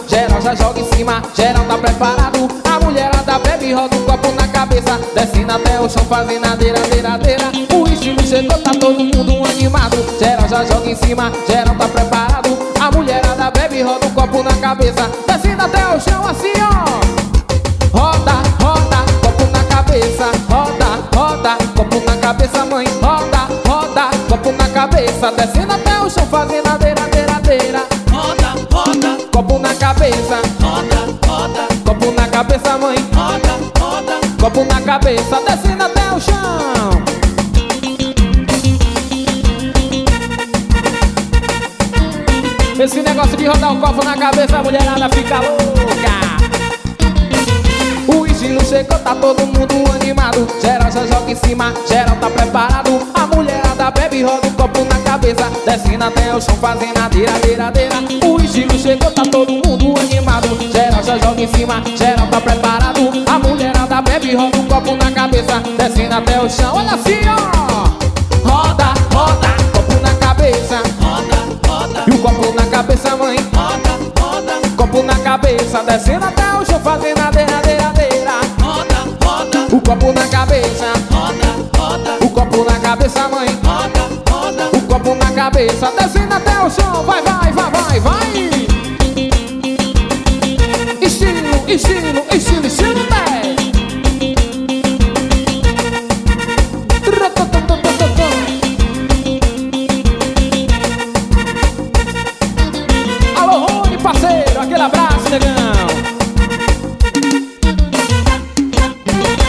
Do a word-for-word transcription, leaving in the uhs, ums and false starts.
geral já joga em cima, geral tá preparado. A mulherada bebe, roda o copo na cabeça, descendo até o chão, fazendo a deira, deira, deira. O estilo chegou, tá todo mundo animado. Geral já joga em cima, geral tá preparado. A mulherada bebe, roda o copo na cabeça, descendo até o chão assim, ó. Roda, roda, copo na cabeça, roda, roda, copo na cabeça, mãe. Roda, roda, copo na cabeça, descendo até o chão, fazendo a deira, deira, deira. Roda, roda, Copo na cabeça, roda, roda, copo na cabeça, mãe. roda, roda. Copo na cabeça, descendo até o chão. Esse negócio de rodar o copo na cabeça, a mulherada fica louca. O estilo chegou, tá todo mundo animado. Geral já joga em cima, geral tá preparado. A mulherada bebe, roda o copo na cabeça, descendo até o chão, fazendo a deira, deira, deira. O estilo chegou, tá todo mundo animado. Geral já joga em cima, geral tá preparado. A mulherada bebe, roda o copo na cabeça, descendo até o chão. Olha assim, ó. Roda, roda, copo na cabeça, Roda, roda, e o copo na cabeça, mãe. roda, roda, Copo na cabeça, descendo até o chão, fazendo a deira, deira, deira. roda, roda, O copo na cabeça, roda, roda, o copo na cabeça, mãe. roda, roda. O copo na cabeça, descendo até o chão. Vai, vai, vai, vai, vai. Estilo, estilo, estilo, estilo.